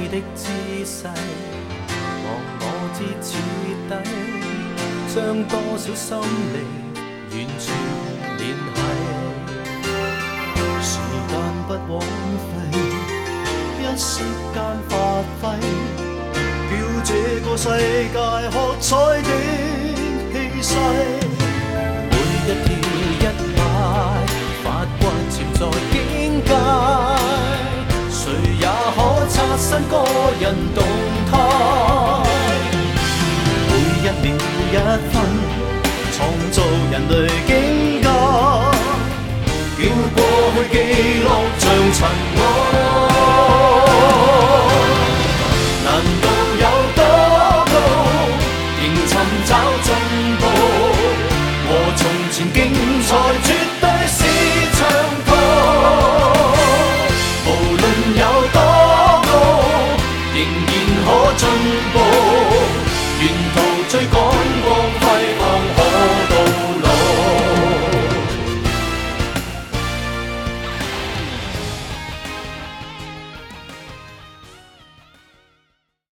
的姿勢，望我至徹底，將多少心力完全聯繫。時間不枉費，一息間發揮，叫這個世界喝彩的氣勢。每一跳一擺，發掘潛在境界，誰也可刷新個人動態。每一秒一分，創造人類境界，叫過去記錄像塵埃。難道有多高，仍尋找進步？和從前競賽絕對是長途。無論有多高，仍然可進步，沿途追趕。